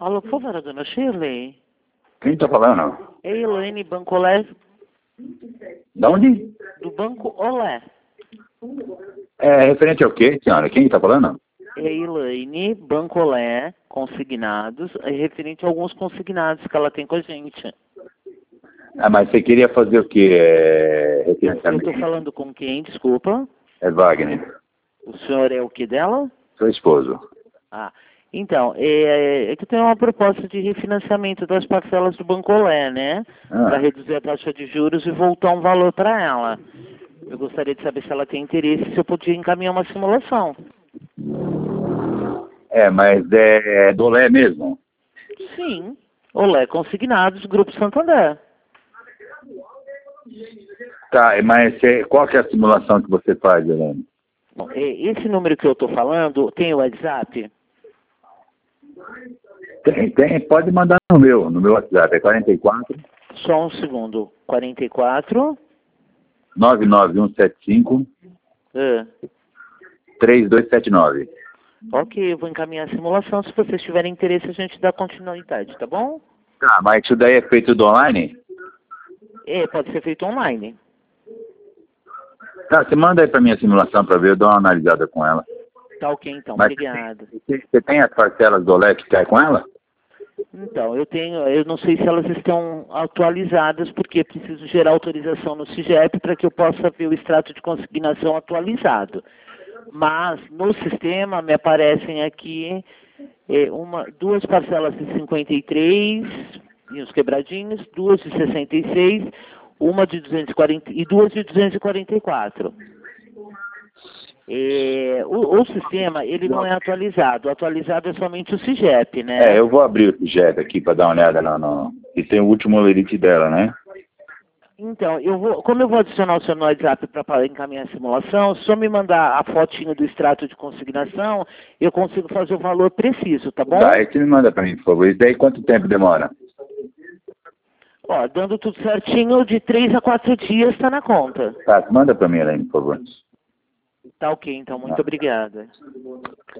Alô, por favor, dona Shirley. Quem tá falando? É Elaine Bancolé, Da onde? do Banco Olé. É referente ao quê, senhora? Quem tá falando? É Elaine Bancolé, consignados, é referente a alguns consignados que ela tem com a gente. Ah, mas você queria fazer o quê? Referente a Eu mim? estou falando com quem, desculpa? É Wagner, O senhor é o que dela? seu esposo. Ah, então, é que eu tenho uma proposta de refinanciamento das parcelas do Bancolé, né? Para Ah, reduzir a taxa de juros e voltar um valor para ela. Eu gostaria de saber se ela tem interesse, se eu podia encaminhar uma simulação. mas é Dolé mesmo? Sim. Olé Consignados, Grupo Santander. Tá, mas qual que é a simulação que você faz, Helene? Bom, esse número que eu estou falando tem o WhatsApp? Tem, pode mandar no meu WhatsApp, é 44 Só um segundo. 44. 99175 Ah, 3279. ok, eu vou encaminhar a simulação. Se vocês tiverem interesse, a gente dá continuidade, tá bom? Tá, mas isso daí é feito do online? Pode ser feito online. Tá, você manda aí pra mim a simulação pra ver, eu dou uma analisada com ela. Tá ok, então. Mas Obrigado. você tem as parcelas do Olé que cai com ela? Então, eu não sei se elas estão atualizadas, porque preciso gerar autorização no CIGEP para que eu possa ver o extrato de consignação atualizado. Mas, no sistema, me aparecem aqui duas parcelas de 53, e os quebradinhos, duas de 66, uma de 240 e duas de 244. O sistema, ele não é atualizado. O atualizado é somente o CIGEP, né? Eu vou abrir o JET aqui para dar uma olhada e tem o último lerite dela, né? Então, como eu vou adicionar o seu no WhatsApp para encaminhar a simulação, se eu me mandar a fotinho do extrato de consignação, eu consigo fazer o valor preciso, tá bom? Tá, aí você me manda para mim, por favor. Isso daí quanto tempo demora? Ó, dando tudo certinho, de 3 a 4 dias está na conta. Tá, manda para mim, Helene, por favor. Tá ok, então, muito obrigada.